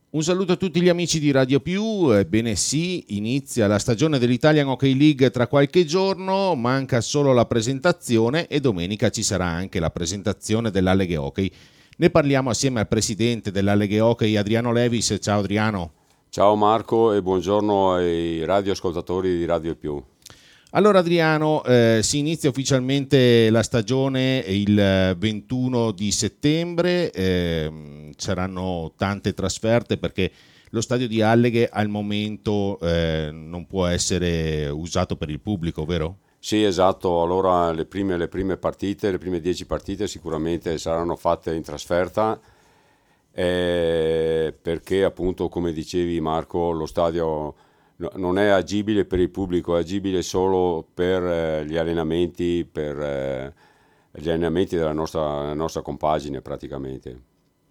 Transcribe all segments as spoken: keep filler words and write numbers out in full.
Un saluto a tutti gli amici di Radio Più. Ebbene sì, inizia la stagione dell'Italian Hockey League tra qualche giorno, manca solo la presentazione e domenica ci sarà anche la presentazione dell'Alleghe Hockey. Ne parliamo assieme al presidente dell'Alleghe Hockey, Adriano Levis. Ciao Adriano. Ciao Marco e buongiorno ai radioascoltatori di Radio Più. Allora Adriano, eh, si inizia ufficialmente la stagione il ventuno di settembre, eh, saranno tante trasferte perché lo stadio di Alleghe al momento eh, non può essere usato per il pubblico, vero? Sì, esatto, allora le prime, le prime partite, le prime dieci partite sicuramente saranno fatte in trasferta eh, perché appunto come dicevi Marco lo stadio non è agibile per il pubblico, è agibile solo per eh, gli allenamenti, per eh, gli allenamenti della nostra, nostra compagine praticamente.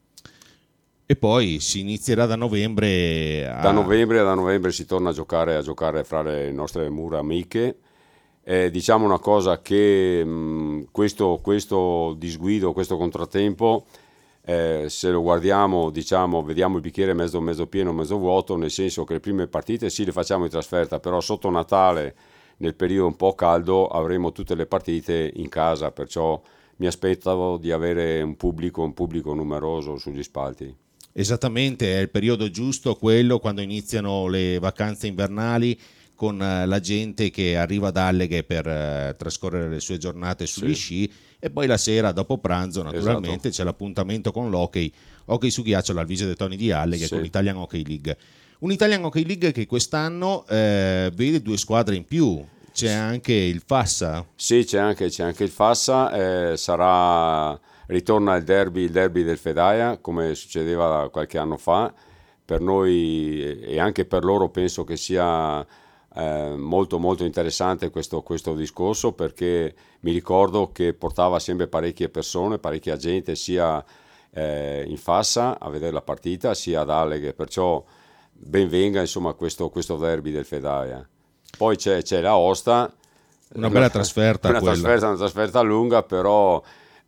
E poi si inizierà da novembre a... Da novembre, da novembre si torna a giocare, a giocare fra le nostre mura amiche. Eh, diciamo una cosa che mh, questo, questo disguido, questo contrattempo, Eh, se lo guardiamo, diciamo, vediamo il bicchiere mezzo, mezzo pieno, mezzo vuoto, nel senso che le prime partite sì le facciamo in trasferta, però sotto Natale, nel periodo un po' caldo, avremo tutte le partite in casa, perciò mi aspettavo di avere un pubblico, un pubblico numeroso sugli spalti. Esattamente, è il periodo giusto quello quando iniziano le vacanze invernali, con la gente che arriva da Alleghe per eh, trascorrere le sue giornate sugli Sì. sci, e poi la sera dopo pranzo naturalmente Esatto. c'è l'appuntamento con l'hockey, hockey su ghiaccio all'Alvise dei Toni di Alleghe, Sì. con l'Italian Hockey League. Un Italian Hockey League che quest'anno eh, vede due squadre in più, c'è anche il Fassa. Sì, c'è anche, c'è anche il Fassa, eh, sarà, ritorna il derby, il derby del Fedaia, come succedeva qualche anno fa. Per noi e anche per loro penso che sia eh, molto molto interessante questo, questo discorso, perché mi ricordo che portava sempre parecchie persone, parecchia gente sia eh, in Fassa a vedere la partita, sia ad Alleghe, perciò ben venga insomma questo, questo derby del Fedaia. Poi c'è, c'è la Osta, Una bella trasferta una quella. trasferta, una trasferta lunga, però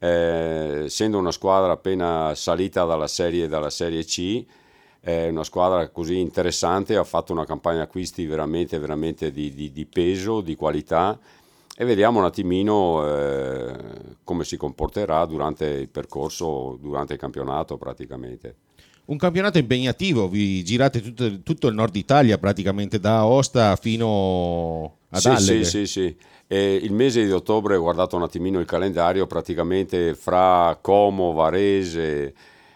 eh, essendo una squadra appena salita dalla serie, dalla serie C, è una squadra così interessante, ha fatto una campagna acquisti veramente, veramente di, di, di peso, di qualità, e vediamo un attimino eh, come si comporterà durante il percorso, durante il campionato praticamente. Un campionato impegnativo, vi girate tutto, tutto il nord Italia praticamente, da Aosta fino ad Sì, Alleghe. sì, sì, sì. E il mese di ottobre, ho guardato un attimino il calendario, praticamente fra Como, Varese,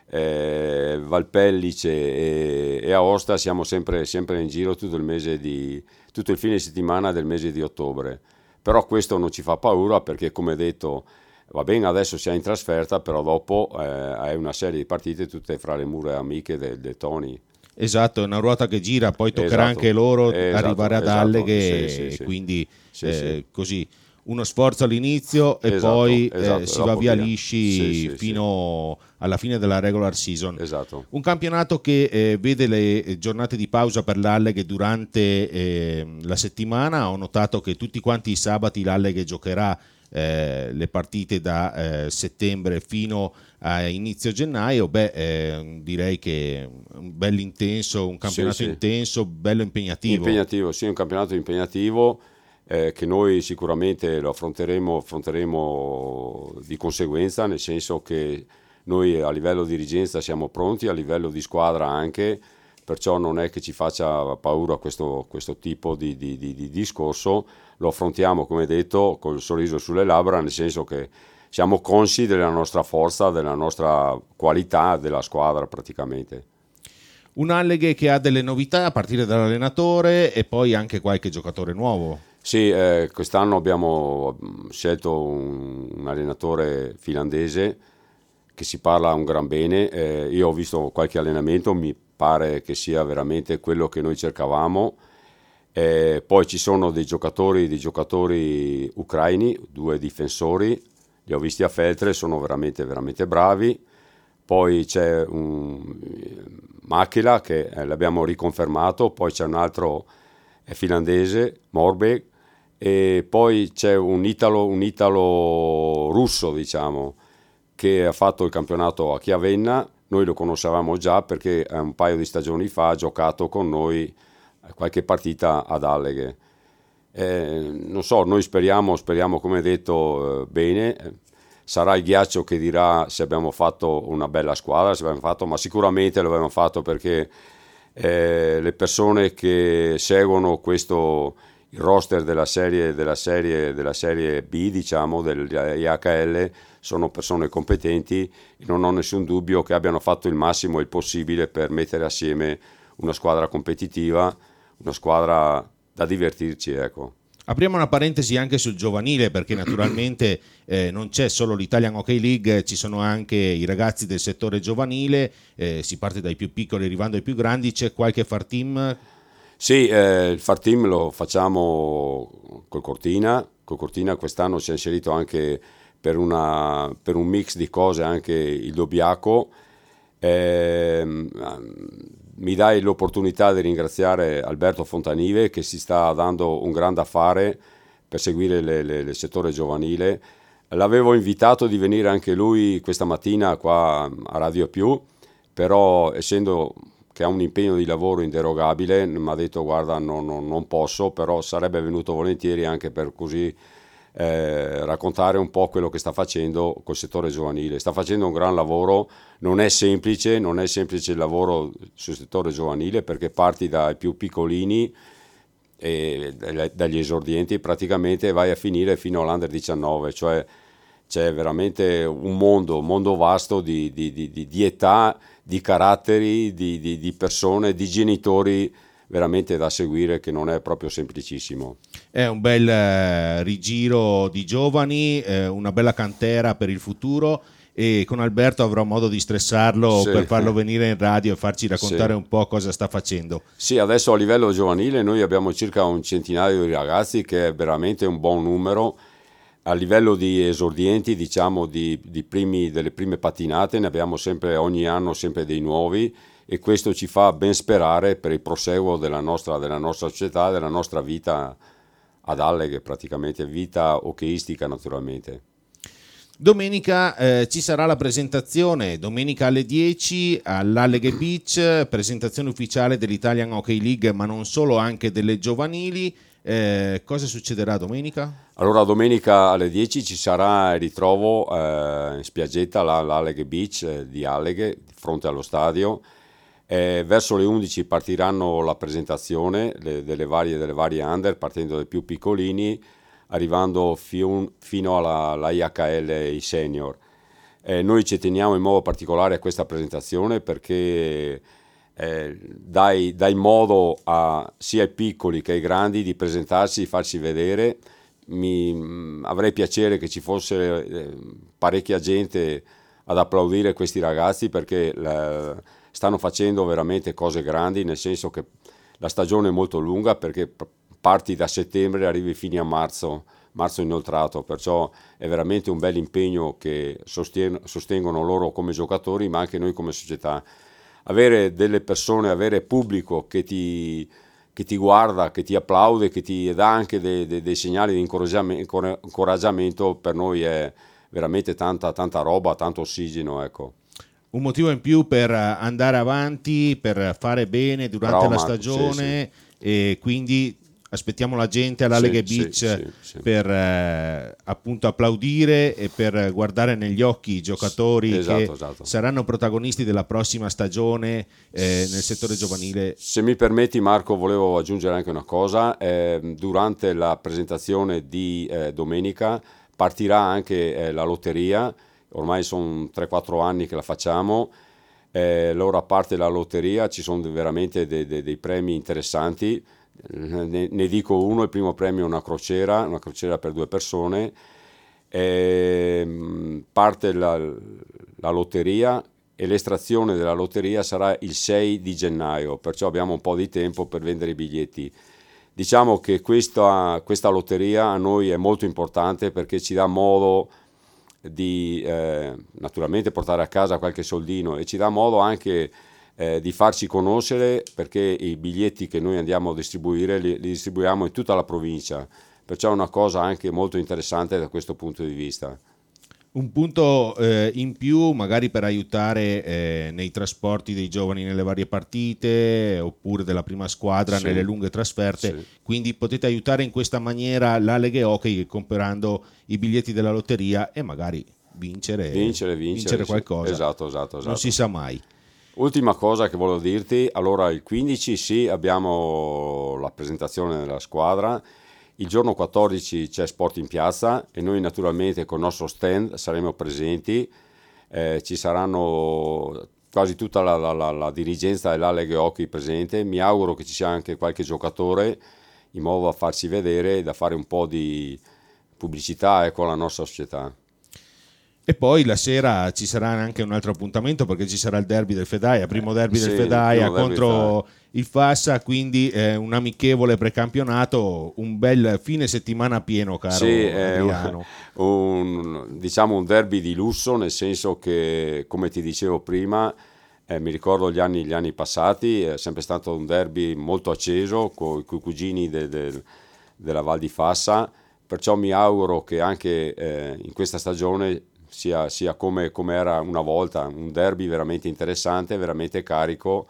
eh, Valpellice e, e Aosta siamo sempre, sempre in giro tutto il mese di, tutto il fine settimana del mese di ottobre. Però questo non ci fa paura perché, come detto, va bene, adesso siamo in trasferta, però dopo eh, hai una serie di partite tutte fra le mura amiche del, del Tony. Esatto, è una ruota che gira, poi toccherà Esatto, anche loro esatto, arrivare ad esatto. Alleghe, Sì, sì, sì. quindi Sì, eh, sì. così uno sforzo all'inizio e Esatto, poi esatto, eh, si dopo va via via. lisci Sì, sì, fino alla fine della regular season. Esatto. Un campionato che eh, vede le giornate di pausa per l'Alleghe durante eh, la settimana. Ho notato che tutti quanti i sabati l'Alleghe giocherà eh, le partite da eh, settembre fino a inizio gennaio. Beh, eh, direi che un bello intenso, un campionato Sì, sì. intenso, bello impegnativo. Impegnativo, sì, un campionato impegnativo eh, che noi sicuramente lo affronteremo, affronteremo di conseguenza, nel senso che noi a livello di dirigenza siamo pronti, a livello di squadra anche, perciò non è che ci faccia paura questo, questo tipo di, di, di, di discorso, lo affrontiamo come detto col sorriso sulle labbra, nel senso che siamo consci della nostra forza, della nostra qualità della squadra praticamente. Un Alleghe che ha delle novità a partire dall'allenatore e poi anche qualche giocatore nuovo. Sì, eh, quest'anno abbiamo scelto un, un allenatore finlandese che si parla un gran bene. Eh, io ho visto qualche allenamento, mi pare che sia veramente quello che noi cercavamo. Eh, poi ci sono dei giocatori, dei giocatori ucraini, due difensori, li ho visti a Feltre, sono veramente, veramente bravi. Poi c'è un Makela che eh, l'abbiamo riconfermato, poi c'è un altro eh, finlandese, Morbeg, e poi c'è un italo, un italo russo, diciamo, che ha fatto il campionato a Chiavenna, noi lo conoscevamo già perché un paio di stagioni fa ha giocato con noi qualche partita ad Alleghe. Eh, non so, noi speriamo, speriamo come detto, eh, bene. Sarà il ghiaccio che dirà se abbiamo fatto una bella squadra, se abbiamo fatto, ma sicuramente lo abbiamo fatto perché eh, le persone che seguono questo, il roster della serie, della serie, della serie B, diciamo, degli H L, sono persone competenti e non ho nessun dubbio che abbiano fatto il massimo e il possibile per mettere assieme una squadra competitiva, una squadra da divertirci, ecco. Apriamo una parentesi anche sul giovanile, perché naturalmente eh, non c'è solo l'Italian Hockey League, ci sono anche i ragazzi del settore giovanile, eh, si parte dai più piccoli arrivando ai più grandi. C'è qualche far team? Sì, eh, il far team lo facciamo col Cortina, col Cortina quest'anno si è inserito anche per, una, per un mix di cose anche il Dobbiaco. Eh, mi dai l'opportunità di ringraziare Alberto Fontanive che si sta dando un grande affare per seguire le, le, il settore giovanile. L'avevo invitato di venire anche lui questa mattina qua a Radio Più, però essendo che ha un impegno di lavoro inderogabile mi ha detto guarda no, no, non posso, però sarebbe venuto volentieri anche per così Eh, raccontare un po' quello che sta facendo col settore giovanile. Sta facendo un gran lavoro, non è semplice, non è semplice il lavoro sul settore giovanile perché parti dai più piccolini e dagli esordienti praticamente vai a finire fino all'Under diciannove, cioè c'è veramente un mondo, un mondo vasto di, di, di, di età, di caratteri, di, di, di persone, di genitori veramente da seguire che non è proprio semplicissimo. È un bel eh, rigiro di giovani, eh, una bella cantera per il futuro e con Alberto avrò modo di stressarlo sì. per farlo venire in radio e farci raccontare sì. un po' cosa sta facendo. Sì, adesso a livello giovanile noi abbiamo circa un centinaio di ragazzi che è veramente un buon numero. A livello di esordienti, diciamo di, di primi, delle prime patinate, ne abbiamo sempre ogni anno sempre dei nuovi e questo ci fa ben sperare per il proseguo della nostra, della nostra società, della nostra vita ad Alleghe, praticamente vita hockeyistica naturalmente. Domenica eh, ci sarà la presentazione, domenica alle dieci all'Alleghe Beach, presentazione ufficiale dell'Italian Hockey League, ma non solo, anche delle giovanili. Eh, cosa succederà domenica? Allora domenica alle dieci ci sarà il ritrovo eh, in spiaggetta là, all'Alleghe Beach eh, di Alleghe, di fronte allo stadio. Eh, verso le undici partiranno la presentazione le, delle, varie, delle varie under, partendo dai più piccolini, arrivando fi- fino alla, alla I H L, i senior. Eh, noi ci teniamo in modo particolare a questa presentazione perché eh, dai, dai modo a, sia ai piccoli che ai grandi di presentarsi, di farsi vedere. Mi, mh, avrei piacere che ci fosse eh, parecchia gente ad applaudire questi ragazzi perché la, stanno facendo veramente cose grandi, nel senso che la stagione è molto lunga perché parti da settembre e arrivi fino a marzo, marzo inoltrato, perciò è veramente un bel impegno che sosten- sostengono loro come giocatori ma anche noi come società. Avere delle persone, avere pubblico che ti, che ti guarda, che ti applaude, che ti dà anche dei, dei, dei segnali di incoraggiamento, incoraggiamento per noi è veramente tanta, tanta roba, tanto ossigeno, ecco. Un motivo in più per andare avanti, per fare bene durante Bravo, la Marco, stagione, sì, sì. E quindi aspettiamo la gente all'Alleghe sì, Beach sì, sì, sì. per eh, appunto applaudire e per guardare negli occhi i giocatori esatto, che esatto. saranno protagonisti della prossima stagione eh, nel settore giovanile. Se mi permetti Marco, volevo aggiungere anche una cosa. Eh, durante la presentazione di eh, domenica partirà anche eh, la lotteria. Ormai sono tre quattro anni che la facciamo, eh, allora a parte la lotteria ci sono veramente dei, dei, dei premi interessanti, ne, ne dico uno, il primo premio è una crociera, una crociera per due persone, eh, parte la, la lotteria e l'estrazione della lotteria sarà il sei di gennaio, perciò abbiamo un po' di tempo per vendere i biglietti. Diciamo che questa, questa lotteria a noi è molto importante perché ci dà modo di eh, naturalmente portare a casa qualche soldino e ci dà modo anche eh, di farci conoscere perché i biglietti che noi andiamo a distribuire li, li distribuiamo in tutta la provincia, perciò è una cosa anche molto interessante da questo punto di vista. un punto eh, in più magari per aiutare eh, nei trasporti dei giovani nelle varie partite oppure della prima squadra sì. nelle lunghe trasferte, sì. quindi potete aiutare in questa maniera la Lega Hockey comprando i biglietti della lotteria e magari vincere, vincere, vincere, vincere sì. qualcosa. Esatto, esatto, esatto. Non si sa mai. Ultima cosa che volevo dirti, allora il quindici sì, abbiamo la presentazione della squadra, il giorno quattordici c'è Sport in Piazza e noi naturalmente con il nostro stand saremo presenti, eh, ci saranno quasi tutta la, la, la, la dirigenza della Lega Hockey presente, mi auguro che ci sia anche qualche giocatore in modo da farsi vedere e da fare un po' di pubblicità ecco, alla nostra società. E poi la sera ci sarà anche un altro appuntamento perché ci sarà il derby del Fedaia, primo derby sì, del Fedaia contro derby il Fassa, quindi eh, un amichevole precampionato, un bel fine settimana pieno, caro sì, Adriano. È un, un, diciamo un derby di lusso, nel senso che, come ti dicevo prima, eh, mi ricordo gli anni, gli anni passati, è sempre stato un derby molto acceso con i cugini de, de, della Val di Fassa, perciò mi auguro che anche eh, in questa stagione sia, sia come, come era una volta, un derby veramente interessante, veramente carico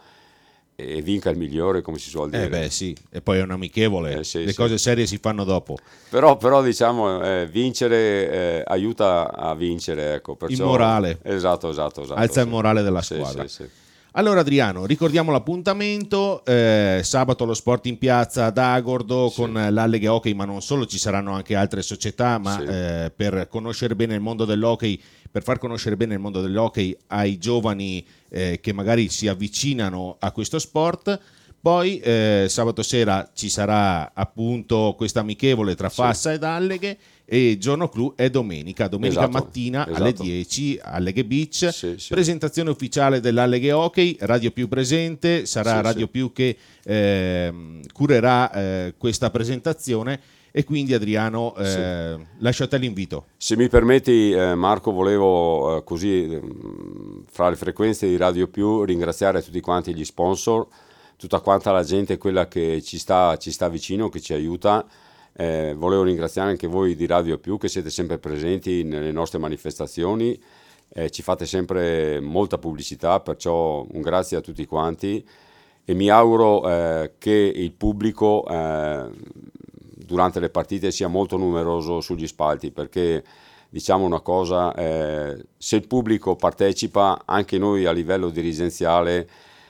e vinca il migliore, come si suol dire. Eh beh sì, e poi è un amichevole, eh sì, le sì. cose serie si fanno dopo. Però, però diciamo, eh, vincere eh, aiuta a vincere, ecco. Perciò, il morale. Esatto, esatto, esatto. Alza sì. il morale della sì, squadra. Sì, sì. Allora Adriano, ricordiamo l'appuntamento, eh, sabato lo Sport in Piazza ad Agordo sì. con l'Alleghe Hockey, ma non solo, ci saranno anche altre società, ma sì. eh, per conoscere bene il mondo dell'hockey, per far conoscere bene il mondo dell'hockey ai giovani eh, che magari si avvicinano a questo sport. Poi eh, sabato sera ci sarà appunto questa amichevole tra Fassa sì. ed Alleghe, e il giorno clou è domenica, domenica esatto, mattina esatto. alle dieci, Alleghe Beach, sì, sì. presentazione ufficiale dell'Alleghe Hockey, Radio Più presente, sarà sì, Radio sì. Più che eh, curerà eh, questa presentazione, e quindi Adriano eh, sì. lasciate l'invito. Se mi permetti eh, Marco, volevo eh, così eh, fra le frequenze di Radio Più ringraziare tutti quanti gli sponsor, tutta quanta la gente, quella che ci sta, ci sta vicino, che ci aiuta. Eh, volevo ringraziare anche voi di Radio Più, che siete sempre presenti nelle nostre manifestazioni, eh, ci fate sempre molta pubblicità, perciò un grazie a tutti quanti, e mi auguro eh, che il pubblico eh, durante le partite sia molto numeroso sugli spalti, perché diciamo una cosa, eh, se il pubblico partecipa, anche noi a livello dirigenziale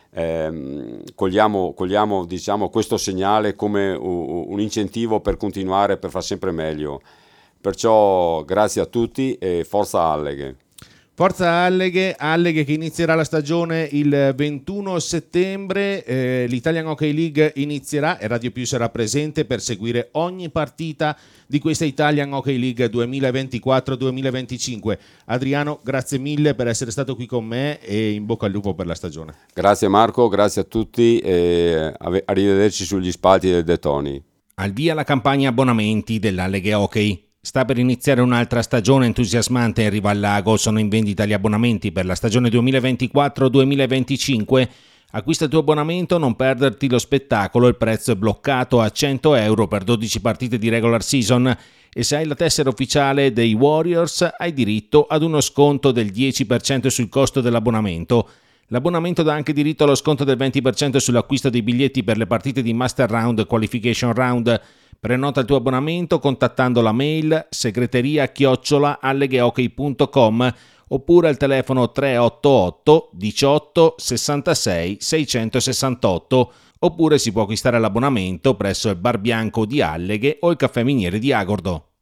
Eh, cogliamo, cogliamo diciamo, questo segnale come un, un incentivo per continuare, per far sempre meglio. Perciò grazie a tutti e forza Alleghe. Forza Alleghe, Alleghe che inizierà la stagione il ventuno settembre, eh, l'Italian Hockey League inizierà e Radio Più sarà presente per seguire ogni partita di questa Italian Hockey League duemilaventiquattro duemilaventicinque. Adriano, grazie mille per essere stato qui con me e in bocca al lupo per la stagione. Grazie Marco, grazie a tutti e arrivederci sugli spalti del De Toni. Al via la campagna abbonamenti dell'Alleghe Hockey. Sta per iniziare un'altra stagione entusiasmante in riva al lago, sono in vendita gli abbonamenti per la stagione duemilaventiquattro duemilaventicinque. Acquista il tuo abbonamento, non perderti lo spettacolo, il prezzo è bloccato a cento euro per dodici partite di regular season, e se hai la tessera ufficiale dei Warriors hai diritto ad uno sconto del dieci per cento sul costo dell'abbonamento. L'abbonamento dà anche diritto allo sconto del venti per cento sull'acquisto dei biglietti per le partite di Master Round e Qualification Round. Prenota il tuo abbonamento contattando la mail segreteria chiocciola alleghehockey punto com oppure al telefono tre otto otto diciotto sessantasei seicentosessantotto, oppure si può acquistare l'abbonamento presso il Bar Bianco di Alleghe o il Caffè Miniere di Agordo.